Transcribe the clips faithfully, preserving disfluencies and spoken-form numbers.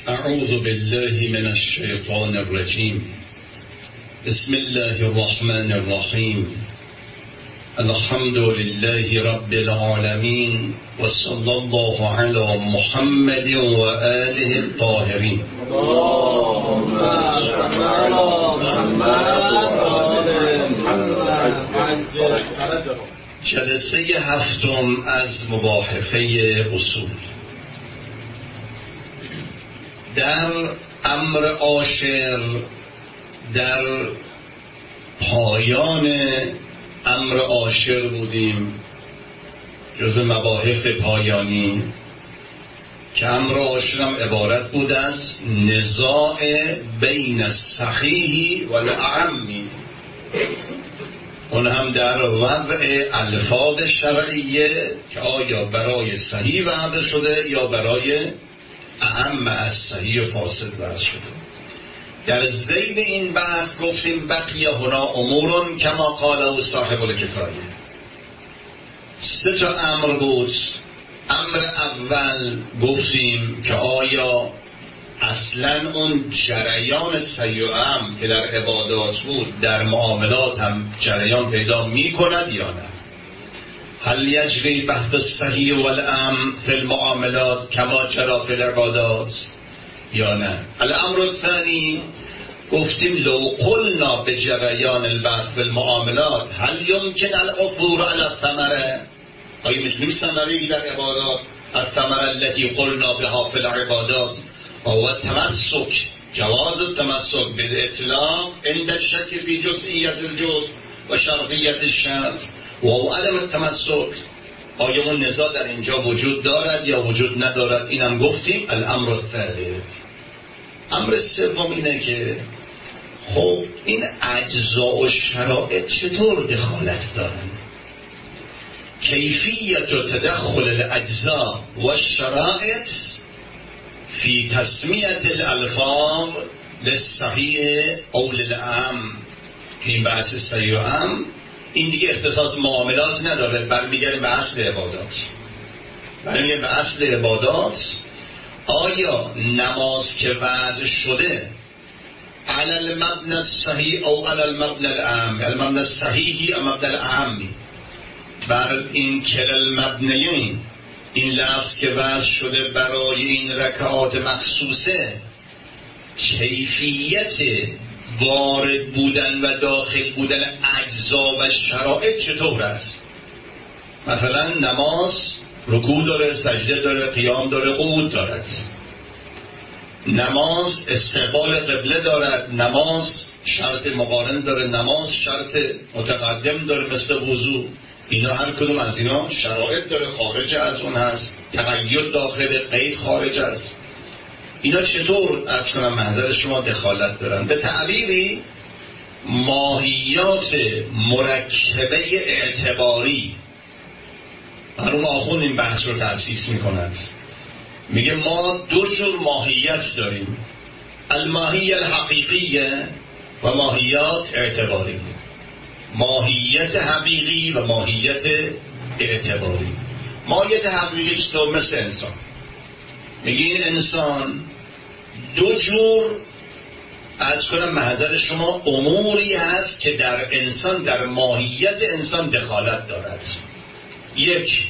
اعوذ بالله من الشیطان الرجیم. بسم الله الرحمن الرحیم. الحمد لله رب العالمین و صلی الله علی محمد و آله الطاهرین. اللهم صل علی محمد. جلسه هفتم از مباحثه اصول. در امر عاشر، در پایان امر عاشر بودیم، جز مباحث پایانی که امر عاشر هم عبارت بود از نزاع بین الصحیح و الاعمی، اون هم در وضع الفاظ شرعیه که آیا برای صحیح وضع شده یا برای اعم از صحیح فاسد وضع شده. در ذیل این بحث گفتیم بقیه هنا امورون کما قاله صاحب الکفایه. سه تا امر بود. امر اول گفتیم که آیا اصلا اون جریان صحیح و اعم که در عبادات بود در معاملات هم جریان پیدا می کند یا نه؟ هل یجری بحث الصحیح و الاعم فی المعاملات کما جرا فی العبادات یا نه؟ الامر الثانی گفتیم لو قلنا به جریان البحث فی المعاملات هل یمکن العثور علی الثمره؟ آیا میتونیم ثمره بگیریم در عبادات؟ الثمره التي قلنا بها فی العبادات و التمسک، جواز التمسک بالاطلاق عند الشک فی جزئیت الجزء و شرطیت الشرط و عدم التمسک. آیا اون نزاع در اینجا وجود دارد یا وجود ندارد؟ اینم گفتیم الامر الثالث. امر سوم اینه که خب این اجزاء و شرائط چطور دخالت دارن؟ کیفیت تدخل الاجزاء و الشرائط فی تسمیت الالفاظ للصحیح او للأعم. این بحث صحیح و اعم این دیگه اختصاص معاملات نداره، برمیگرده به اصل عبادات. برمیگرده به اصل عبادات. آیا نماز که وضع شده علی المبنى الصحیح او علی المبنى الاعم، المبنى الصحیحی او مبنى الاعمی، بر این کل المبنیین، این لفظ که وضع شده برای این رکعات مخصوصه، کیفیت وارد بودن و داخل بودن اجزا و شرائط چطور است؟ مثلا نماز رکوع داره، سجده داره، قیام داره، قعود دارد. نماز استقبال قبله دارد، نماز شرط مقارن داره، نماز شرط متقدم داره مثل وضو. اینا هر کدوم از اینا شرایط داره، خارج از اون هست، تقید داخل، قید خارج است. اینا چطور از کنم محضر شما دخالت دارن؟ به تعبیری ماهیات مرکبه اعتباری. هرون آخوند این بحث رو تأسیس می کند، میگه ما دو جور ماهیت داریم، الماهیه الحقیقیه و ماهیات اعتباری. ماهیت حقیقی و ماهیت اعتباری. ماهیت حقیقی چطور؟ مثل انسان. میگه این انسان دو جور از کنم محضر شما اموری هست که در انسان، در ماهیت انسان دخالت دارد. یک،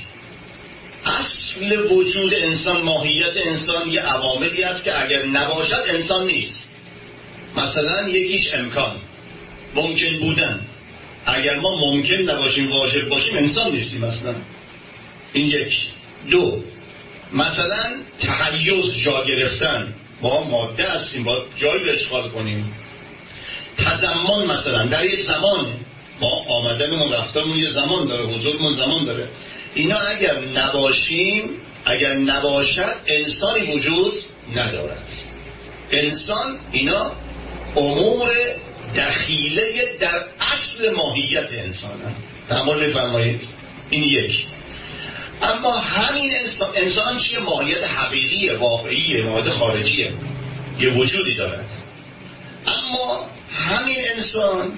اصل وجود انسان، ماهیت انسان یه عواملی هست که اگر نباشد انسان نیست. مثلا یکیش امکان، ممکن بودن. اگر ما ممکن نباشیم، واجب باشیم، انسان نیستیم اصلا. این یک. دو، مثلا تحیز، جا گرفتن. ما ماده هستیم، باید جایی رو اشغال کنیم. تضمن، مثلا در یک زمان ما آمدنمون رفتنمون یه زمان داره، حضورمون زمان داره. اینا اگر نباشیم، اگر نباشد انسانی وجود ندارد. انسان اینا امور دخیله در اصل ماهیت انسان هم. تحمل می‌فرمایید؟ این یک. اما همین انسان، انسان چیه؟ ماهیت حقیقیه، واقعیه، ماهیت خارجیه، یه وجودی دارد. اما همین انسان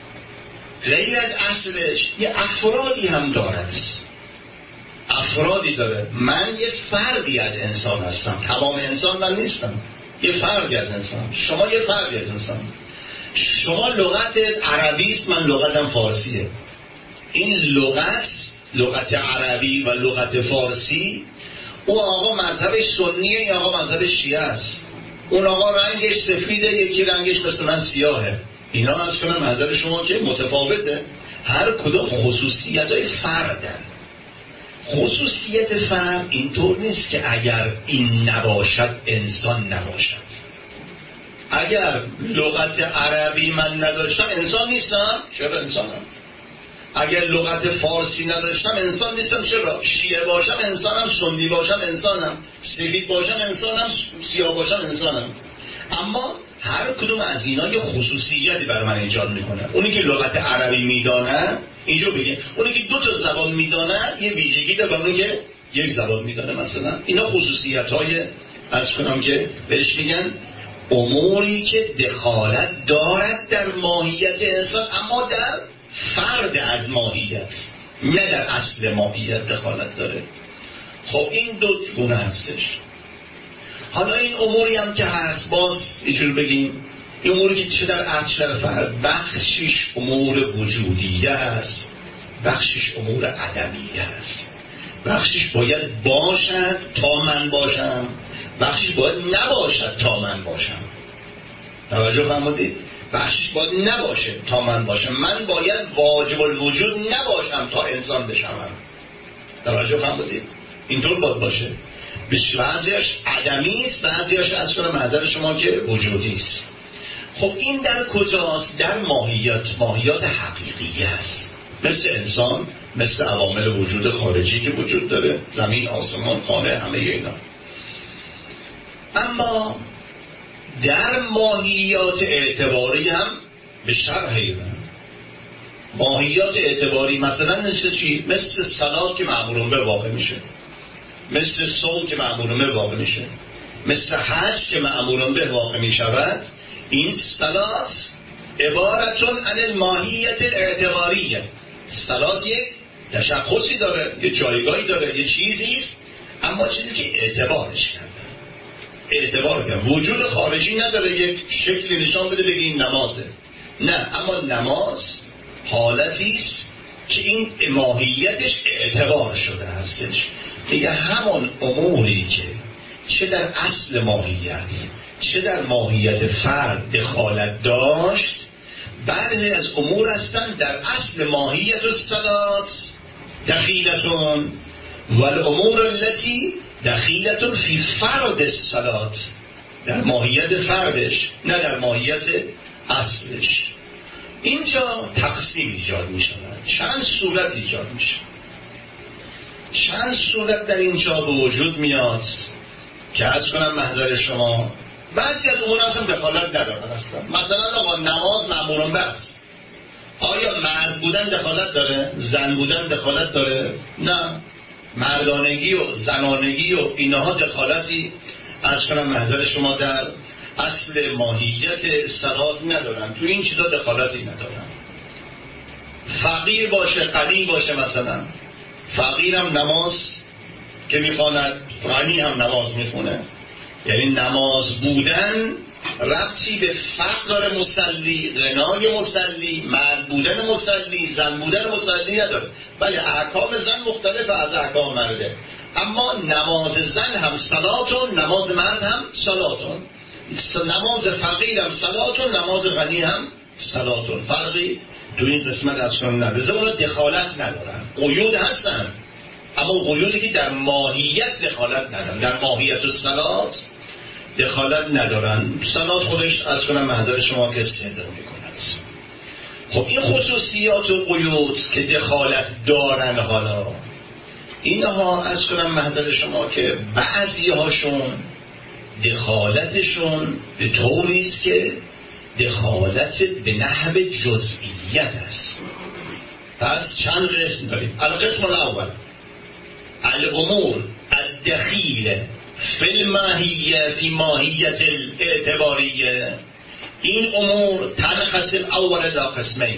غیر از اصلش یه افرادی هم دارد، افرادی داره. من یک فردی از انسان هستم، تمام انسان من نیستم. یه فردی از انسان، شما یه فردی از انسان. شما لغت عربی است، من لغتم فارسیه. این لغت، لغت عربی و لغت فارسی، اون آقا مذهبش سنیه، این آقا مذهبش شیعه است. اون آقا رنگش سفیده، یکی رنگش مثل من سیاهه. اینا از کنم نظر شما که متفاوته. هر کدوم خصوصیت های فردن. خصوصیت فرد اینطور نیست که اگر این نباشد انسان نباشد. اگر لغت عربی من نداشتم انسان نیستم، چرا انسانم؟ اگر لغت فارسی نداشتم انسان نیستم، چرا؟ شیعه باشم انسانم، سنی باشم انسانم، سفید باشم انسانم، سیاه باشم انسانم. اما هر کدوم از اینا یه خصوصیتی بر من ایجاد میکنه. اونی که لغت عربی میدانه اینجور بگه، اونی که دو تا زبان میدانه یه ویژگی داره، اونی که یک زبان میدانه. مثلا اینا خصوصیت های از کنم که بهش میگن اموری که دخالت دارد در ماهیت انسان، اما در فرد از ماهیت، نه در اصل ماهیت دخالت داره. خب این دو گونه هستش. حالا این اموری هم که هست، باز اینجور بگیم این اموری که چه در اصل در فرد، بخشش امور وجودیه است، بخشش امور عدمیه است. بخشش باید باشد تا من باشم، بخشش باید نباشد تا من باشم. توجه فرمودید؟ بخشش باید نباشه تا من باشم. من باید واجب الوجود نباشم تا انسان بشم. توجه فرمودید؟ اینطور باید باشه. بعضیش عدمی است، بعضیش از کنم نظر شما که وجودی است. خب این در کجاست؟ در ماهیت، ماهیات حقیقی است. مثل انسان، مثل عوامل وجود خارجی که وجود داره، زمین، آسمان، خانه، همه اینا. اما در ماهیات اعتباری هم به شرح ایدن. ماهیات اعتباری مثلا مثل چی؟ مثل صلات که معمولون به واقع میشه، مثل صوم که معمولون به واقع میشه، مثل حج که معمولون به واقع میشود. این صلات عبارتون عن الماهیت الاعتباریه. صلات یک تشخصی داره، یه جایگاهی داره، یه چیزی است، اما چیزی که اعتبارش کرده، اعتبار کرده، وجود خارجی نداره یک شکلی نشان بده بگی این نمازه. نه، اما نماز حالتی است که این ماهیتش اعتبار شده هستش. دیگه همون اموری که چه در اصل ماهیت چه در ماهیت فرد دخالت داشت، بعضی از امور هستند در اصل ماهیت الصلات دخیلتون والامور التي دخیلتون فی فرد الصلات، در ماهیت فردش نه در ماهیت اصلش. اینجا تقسیم ایجاد می شود، چند صورت ایجاد می شود. چند صورت در اینجا به وجود میاد که عرض کنم محضر شما. بعضی از امور هم دخالت ندارن اصلا. مثلا آقا نماز مأموران بس، آیا مرد بودن دخالت داره؟ زن بودن دخالت داره؟ نه. مردانگی و زنانگی و اینها دخالتی عرض کنم محضر شما در اصل ماهیت صلات ندارن. تو این چیزا دخالتی ندارن. فقیر باشه، غنی باشه، مثلا فقیر هم نماز که میخواند، غنی هم نماز میخونه. یعنی نماز بودن ربطی به فقر مسلی، غنای مسلی، مرد بودن مسلی، زن بودن مسلی نداره. بله احکام زن مختلف از احکام مرده، اما نماز زن هم صلاتون، نماز مرد هم صلاتون، نماز فقیر هم صلاتون، نماز غنی هم صلاتون. فرقی تو این قسمت از کنون نداره. اونا دخالت ندارن، قیود هستن، اما قیودی که در ماهیت دخالت ندارن. در ماهیت و صلات دخالت ندارن. صلات خودش از کنم محضر شما که صدر میکند. خب این خصوصیات و قیود که دخالت دارن، حالا اینها از کنم محضر شما که بعضی هاشون دخالتشون به طوری است که دخالت به نحو جزئیت است. پس چند قسم داریم. القسم الاول الامور الدخیل فی الماهیه فی ماهیت الاعتباریه. این امور تنقسم اولا الی قسمین،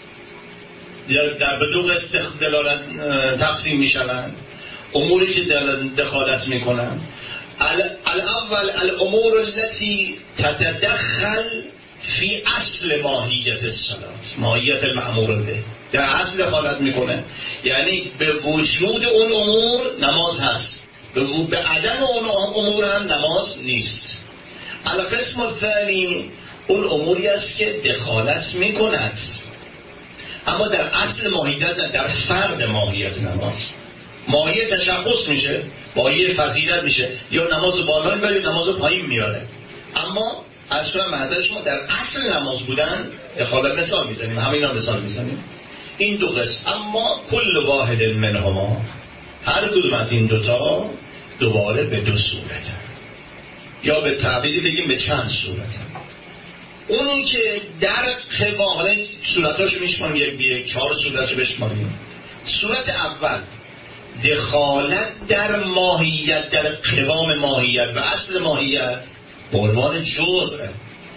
در به دو قسم دلالت تقسیم می شوند. اموری که دخالت می کنند، الاول الامور التي تتدخل فی اصل ماهیت الصلاة، ماهیت المأمور به، در اصل دخالت میکنه. یعنی به وجود اون امور نماز هست، به عدم اون امور هم نماز نیست. القسم الثانی اون اموری است که دخالت میکند اما در اصل ماهیت نه، در فرد ماهیت نماز. ماهیت تشخص میشه، ماهیت فضیلت میشه، یا نماز بالا میبره یا نماز پایین میاره. اما از کنم محضر شما در اصل نماز بودن دخالت مثال میزنیم، همین هم مثال میزنیم. این دو قسم. اما کل واحد منهما، هر کدوم از این دوتا دوباره به دو صورت، یا به تعبیری بگیم به چند صورت. اونی که در قوام صورتاشو میشماریم، یک بیه چهار صورتشو بشماریم. صورت اول دخالت در ماهیت، در قوام ماهیت و اصل ماهیت به عنوان جزء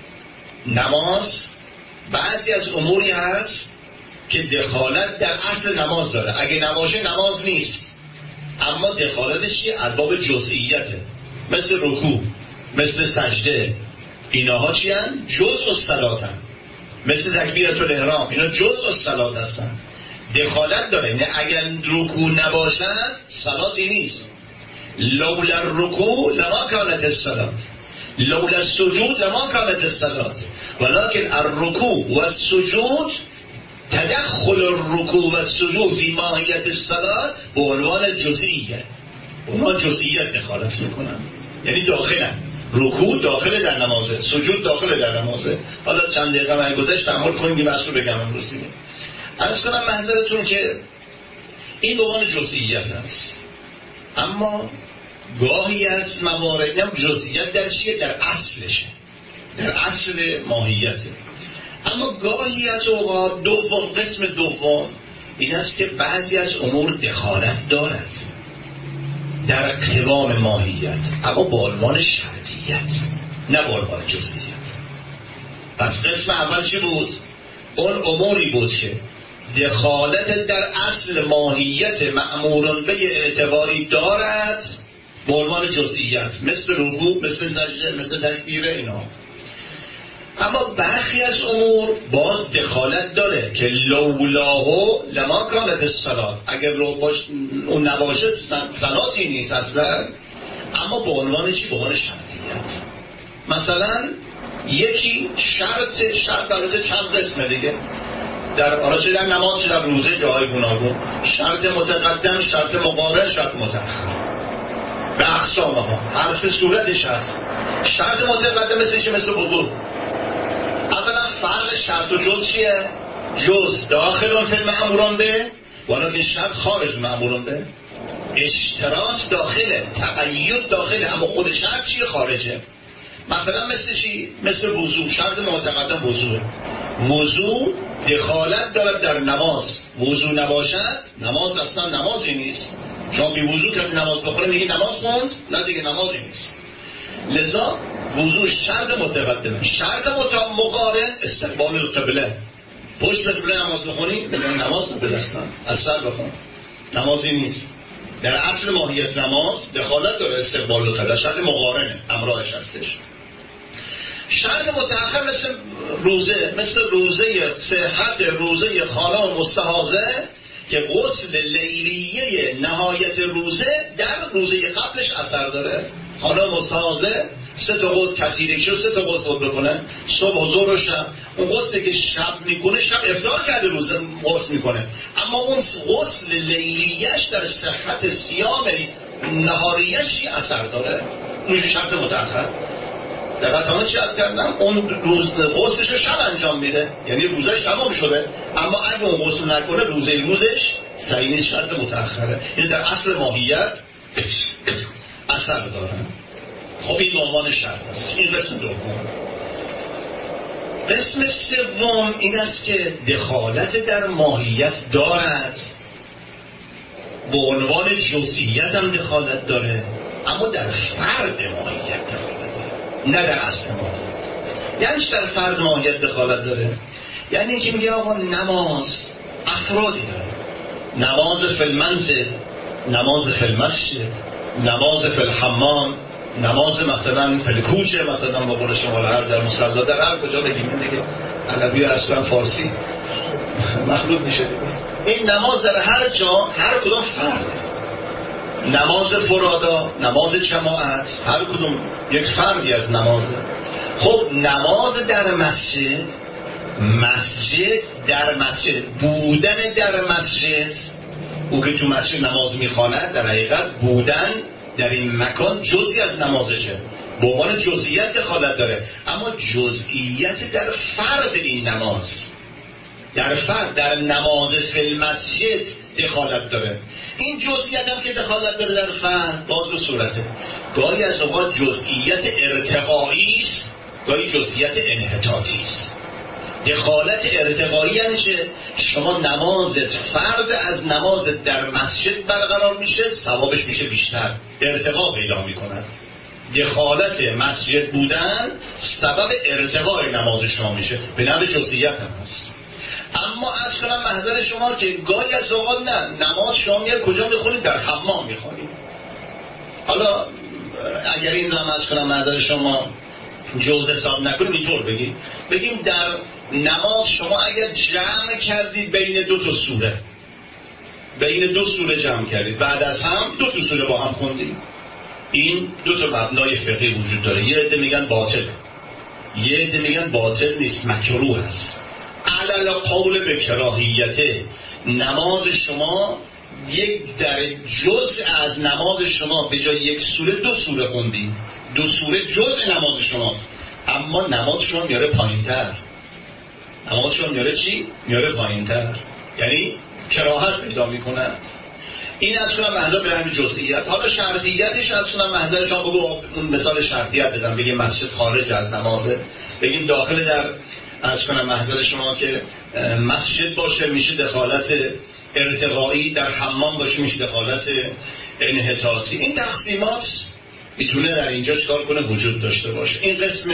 نماز. بعضی از اموری هست که دخالت در اصل نماز داره، اگه نباشه نماز نیست، اما دخالتش چیه؟ ارباب جزئیته، مثل رکوع، مثل سجده، ایناها چی هستن؟ جزء الصلات هستن. مثل تکبیرة الاحرام، اینا جزء الصلات هستن، دخالت داره. یعنی اگر رکوع نباشد صلاتی نیست. لولا الرکوع لما کانت الصلاة، لولا السجود لما کانت الصلاة، ولكن الرکوع و السجود، تدخل الرکوع و السجود فی ماهیت الصلاة به عنوان جزئیه، به عنوان جزئیت دخالت میکنن. یعنی داخلن، رکوع داخل در نمازه، سجود داخل در نمازه. حالا چند دقیقه من گذشت تحمل کنید این بحث رو بگم امروز دیگه. عرض کنم منظرتون که این به عنوان جزئیت هست، اما گاهی از موارد هم جزئیت در چیه؟ در اصلشه، در اصل ماهیته. اما گاهی از اوقات دوم، قسم دوم این است که بعضی از امور دخالت دارد در قوام ماهیت، اما با عنوان شرطیت، نه با عنوان جزئیت. پس قسم اول چی بود؟ اون اموری بود که دخالت در اصل ماهیت مأموران به اعتباری دارد به عنوان جزئیت، مثل رکوع، مثل سجده، مثل تکبیره، اینا. اما برخی از امور باز دخالت داره که لولاه لما کانت الصلاة، اگر رو باش اون نباشه صلاتی نیست اصلا، اما به عنوان چی؟ به عنوان شرطیت. مثلا یکی شرط، شرط البته چند قسمه دیگه، در آراچه در نماز، در روزه، جاهای گوناگون. شرط متقدم، شرط مقارن، شرط متأخر، به اقسامه ها هر سه صورتش هست. شرط متقدم مثل چی؟ مثل وضو. اولا فرق شرط و جز چیه؟ جز داخل فی المأموران به، ولیکن شرط خارج المأموران به. اشتراط داخله، تقید داخله، اما خود شرط چیه؟ خارجه. مثلا مثل چی؟ مثل وضو. شرط متقدم وضوه. وضو دخالت دارد در نماز، وضو نباشد نماز اصلا نمازی نیست. شما بی وضو کسی نماز بخوره میگی نماز خوند؟ نه دیگه نمازی نیست. لذا وضو شرط متقدمه. شرط مقارن استقبال القبله، پشت به قبله نماز بخونی میگن نماز قبله هستن، اثر بخون، نمازی نیست. در اصل ماهیت نماز دخالت داره استقبال القبله، شرط مقارنه، همراهش هستش. شرط متأخر مثل روزه، مثل روزه صحت روزه خانم مستحاضه که غسل لیلیه نهایت روزه در روزه قبلش اثر داره. خانم مستحاضه سه تا غسل کثیره شو، سه تا غسل بکنه، صبح و ظهر و شب. اون غسلی که شب میکنه، شب افطار کرده روزه غسل میکنه، اما اون غسل لیلیه‌اش در صحت صیام نهاریه‌اش اثر داره. اون شرط متأخر. دقیقا تمام چی از کردم؟ اون روز غسلش رو شب انجام میده، یعنی روزش تمام شده، اما اگه اون غسل نکنه روزه روزش صحیح نیست، شرط متأخره. یعنی در اصل ماهیت اثر داره. خب این به عنوان شرط است. این قسم دوم. قسم سوم این است که دخالت در ماهیت دارد، به عنوان جزئیت هم دخالت داره، اما در فرد ماهیت دخالت داره، نه در اصل ماهیت. یعنی در فرد ماهیت دخالت داره، یعنی اینکه میگه آقا نماز افرادی داره، نماز فی المنزل، نماز فی المسجد، نماز فی الحمام، نماز مثلا پلکوچه، مثلا با قول شما هر در مصلا در هر کجا بگیم دیگه، عربی اصلا فارسی مخلوط میشه. این نماز در هر جا هر کدوم فرده، نماز فرادا، نماز جماعت، هر کدوم یک فردی از نمازه. خب نماز در مسجد، مسجد در مسجد، بودن در مسجد، او که تو مسجد نماز میخواند در حقیقت بودن در این مکان جزئی از نمازشه، به عنوان جزئیت دخالت داره، اما جزئیت در فرد این نماز، در فرد، در نماز فی المسجد دخالت داره. این جزئیت هم که دخالت داره در فرد باز دو صورته، گاهی از اوقات جزئیت ارتقایی است، گاهی جزئیت انحطاطی است. دخالت ارتقایی یعنی چه؟ شما نمازت فرد از نمازت در مسجد برقرار میشه، ثوابش میشه بیشتر، ارتقا پیدا میکند. دخالت مسجد بودن سبب ارتقای نماز شما میشه، به نوع جزئیت هم هست. اما از کنم محضر شما که گاهی از اوقات نه، نماز شما میاد کجا میخونید؟ در حمام میخونید. حالا اگر این رو از کنم محضر شما جزء حساب نکنیم اینطور بگیم بگیم در نماز شما اگر جمع کردید بین دو تا سوره، بین دو سوره جمع کردید، بعد از هم دو تا سوره با هم خوندید، این دو تا مبنای فقهی وجود داره. یه عده میگن باطل، یه عده میگن باطل نیست، مکروه است. علل قول به کراهیت، نماز شما یک در جزء از نماز شما به جای یک سوره دو سوره خوندید، دو سوره جزء نماز شماست، اما نماز شما میاره پایین‌تر. نماز شما میاره چی؟ میاره پایین‌تر، یعنی کراهت پیدا میکند. این از کنم محضر به همین جزئیت. حالا شرطیتش از کنم محضر شما بگو اون مثال شرطیت بزن، بگیم مسجد خارج از نمازه، بگیم داخل در از کنم محضر شما که مسجد باشه میشه دخالت ارتقایی، در حمام باشه میشه دخالت انحطاطی. این تقسیمات میتونه در اینجا چکار کنه؟ وجود داشته باشه. این قسم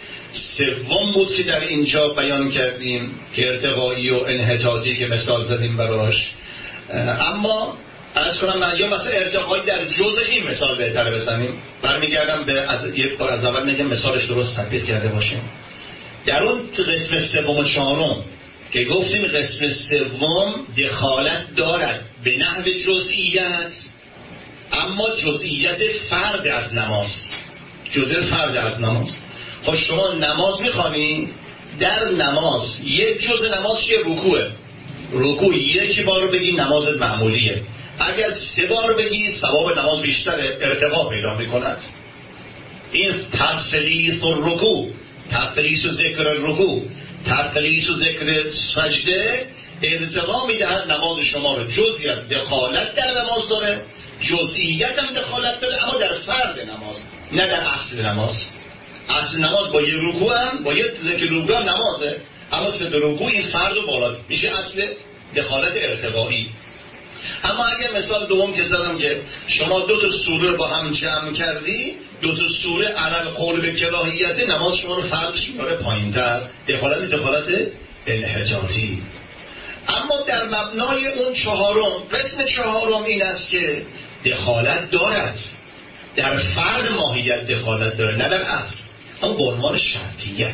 سوم بود که در اینجا بیان کردیم که ارتقایی و انحطاطی که مثال زدیم براش. اما از کنم من یا مثلا ارتقایی در جزء این مثال بهتره بزنیم، برمیگردم به از یک بار از اول نگم مثالش درست تثبیت کرده باشیم. در اون قسم سوم و چهارم که گفتیم قسم سوم دخالت دارد به نحو جزئیت، اما جزئیت فرد از نماز، جزء فرد از نماز. خب شما نماز میخوانی، در نماز یک جزء نماز چیه؟ رکوعه. رکوع یک بار بگی نمازت معمولیه، اگر سه بار بگی ثواب نماز بیشتره، ارتقا پیدا میکند. این تسلیث الرکوع، تقلیص و ذکر رکوع، تقلیص و ذکر سجده ارتقا میدهد نماز شما رو. جزئی از دخالت در نماز داره، جزئیت هم دخالت داره، اما در فرد نماز، نه در اصل نماز. اصل نماز با یه رکوع هم با یه ذکر رکوع هم نمازه، اما سه رکوع این فرد رو بالا میشه اصل دخالت ارتقایی. اما اگر مثال دوم که زدم که شما دو تا سوره رو با هم جمع کردی، دو تا سوره علل قول به کراهیت، نماز شما رو فرقش میاره پایین‌تر، دخالت دخالت انحطاطی. اما در مبنای اون چهارم، قسم چهارم این است که دخالت دارد در فرد، ماهیت دخالت داره، نه در اصل، اما به عنوان شرطیت.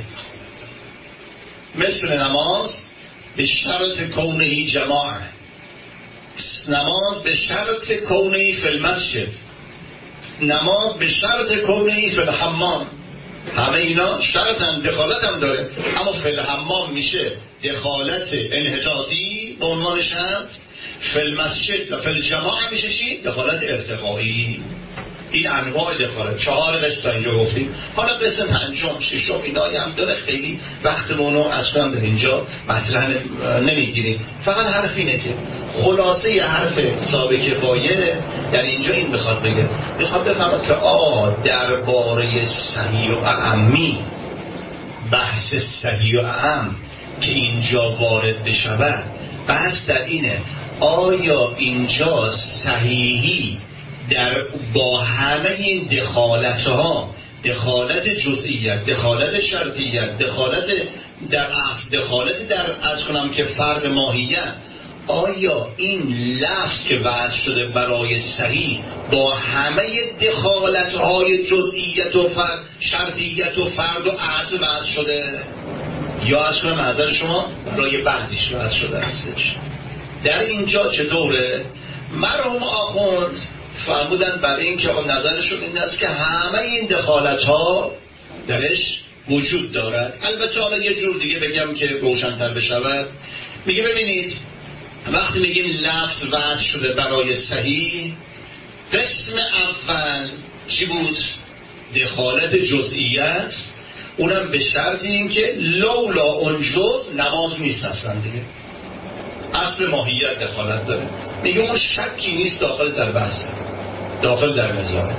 مثل نماز به شرط کونه جماعه، نماز به شرط کونه فی المسجد، نماز به شرط کونه فی الحمام، همه اینا شرطن، دخالت هم داره، اما فی الحمام میشه دخالت انحطاطی به عنوان شرط، فی المسجد و فی الجماعه میشه چی؟ دخالت ارتقایی. این انواع دخالت چهار قسم تا اینجا گفتیم. حالا قسم پنجم ششم اینا هم داره، خیلی وقتمونو اصلا در اینجا مطرح نمیگیریم. فقط حرف اینه که خلاصه ی حرف صاحب کفایه در اینجا این بخواد بگه، بخواد بفهمد که آ درباره صحیح و اعمی، بحث صحیح و اعم که اینجا وارد بشود، بحث در اینه آیا اینجا صحیحی در با همه این دخالتها، دخالت جزئیت، دخالت شرطیت، دخالت در اصل، دخالت در از کنم که فرد ماهیت، آیا این لفظ که وضع شده برای صحیح با همه دخالت‌های جزئیت و فرد، شرطیت و فرد و عطف وضع شده، یا اصلا معذر شما برای بعضیش وضع شده هستش؟ در اینجا چطوره؟ مرحوم آخوند فرمودن برای این که نظرشون این است که همه این دخالت‌ها درش وجود دارد. البته حالا یه جور دیگه بگم که روشن‌تر بشود، میگه ببینید وقتی میگیم لفظ وضع شده برای صحیح، قسم اول چی بود؟ دخالت جزئیت، اونم به شرط این که لولا اون جز نماز نیست اصلا دیگه، اصل ماهیت دخالت داره. میگه اون شکی نیست داخل در بحث، داخل در نظام.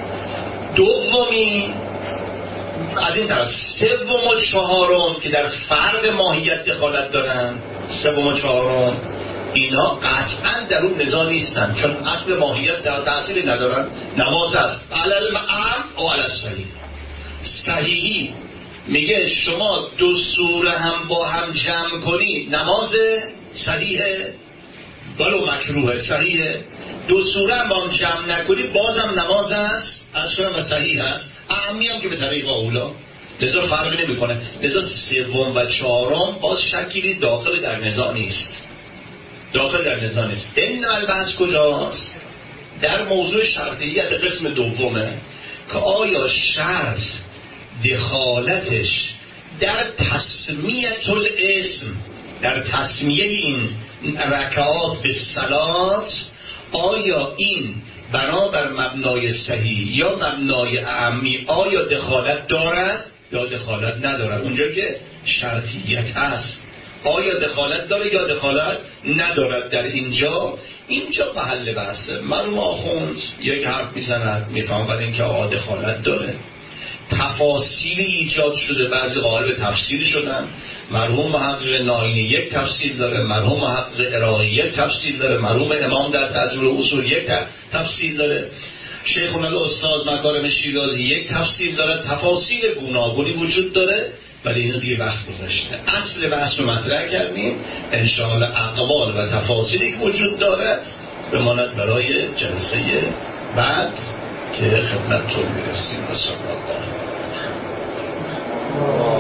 دومی از این طرف، سوم و چهارم که در فرد ماهیت دخالت دارن، سوم و چهارم اینا قطعا در اون نزاع نیستن، چون اصل ماهیت در تأثیری ندارن. نماز است علل معم و علل صحیح. صحیحی میگه شما دو سوره هم با هم جمع کنی نماز صحیحه ولو مکروه صحیحه، دو سوره هم با هم جمع نکنی بازم نماز است اصلا و صحیح است. اهمی هم که به طریق اولا، لذا فرق نمی کنه. لذا سوم و چهارم باز شکلی داخل در نزاع نیست، داخل در نزاع نیست. این البحث کجاست؟ در موضوع شرطیت قسم دومه که آیا شرط دخالتش در تسمیت الاسم، در تسمیه این رکعات به صلات، آیا این بنابر مبنای صحیح یا مبنای اعمی آیا دخالت دارد یا دخالت ندارد؟ اونجا که شرطیت هست آیا دخالت داره یا دخالت ندارد؟ در اینجا اینجا محل بحثه. مرحوم آخوند یک حرف میزند، میفهم برای اینکه آقا دخالت داره، تفاصیلی ایجاد شده، بعضی قائل به تفسیر شدن. مرحوم محقق ناینی یک تفسیر داره، مرحوم محقق ارائه یک تفسیر داره، مرحوم امام در تذکره اصول یک تفسیر داره، شیخنا الاستاد مکارم شیرازی یک تفسیر داره. تفاصیل گوناگونی وجود داره، ولی اینا دیگه وقت گذاشته. اصل بحث رو مطرح کردیم، انشاءالله اقوال و تفاصیلی که وجود دارد بماند برای جلسه بعد که خدمتتون میرسیم. بسم الله.